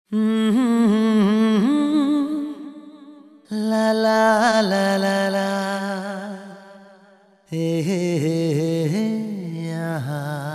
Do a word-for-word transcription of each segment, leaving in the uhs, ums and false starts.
La la la la la, hey, hey, hey, hey, yeah.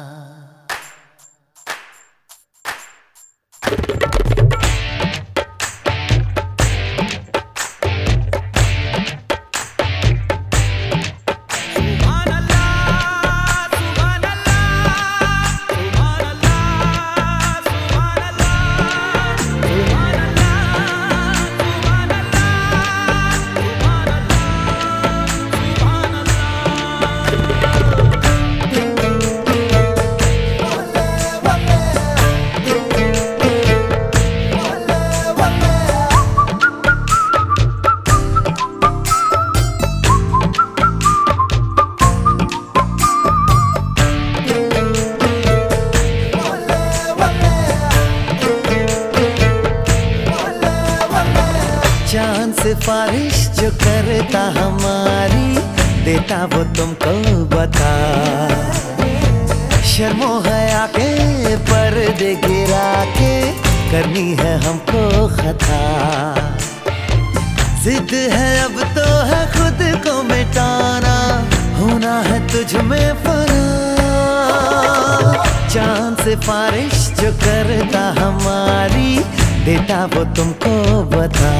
चांद सिफारिश जो करता हमारी, देता वो तुमको बता। शर्मो हया के पर्दे गिरा के करनी है हमको खता। जिद है अब तो है खुद को मिटाना, होना है तुझ में फना। चांद सिफारिश जो करता हमारी, देता वो तुमको बता।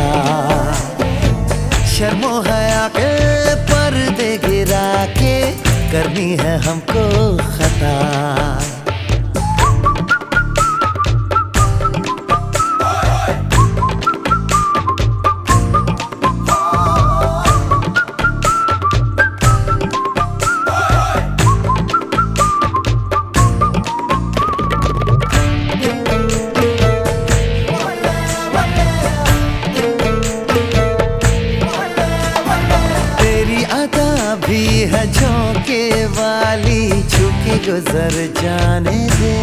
शर्मो हया के पर्दे गिरा के करनी है हमको खता। भी है झोंके वाली, छुकी गुजर जाने दे।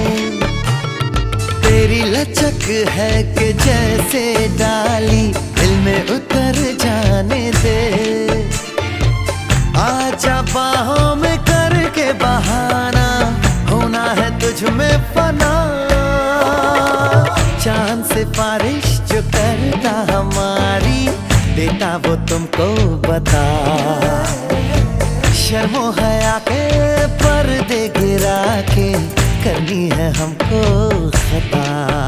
तेरी लचक है कि जैसे डाली, दिल में उतर जाने दे। आजा बाहों में करके बहाना, होना है तुझ में फना। चांद सिफारिश जो करता हमारी, देता वो तुमको बता। शर्मो हया के पर्दे गिरा के करनी है हमको खता।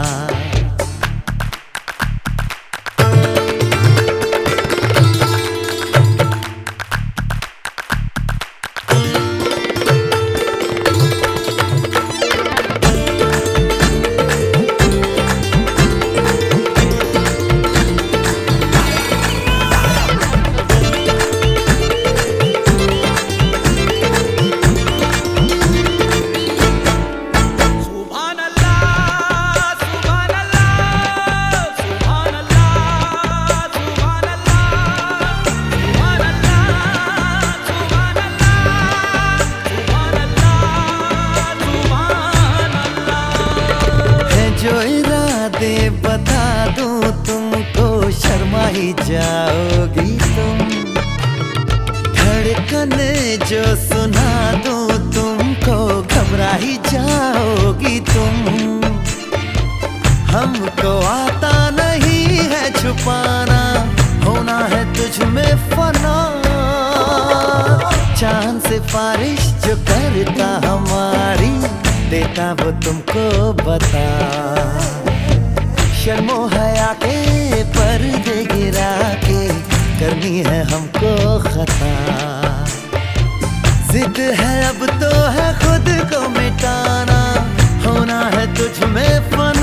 जो इरादे बता दूं तुमको, शर्मा ही जाओगी तुम। धड़कन जो सुना दूं तुमको, घबरा ही जाओगी तुम। हमको आता नहीं है छुपाना, होना है तुझ में फना। चांद सिफारिश जो करता हमारी, देता वो तुमको बता। शर्मो हया के पर्दे गिरा के करनी है हमको खता। जिद है अब तो है खुद को मिटाना, होना है तुझ में फना।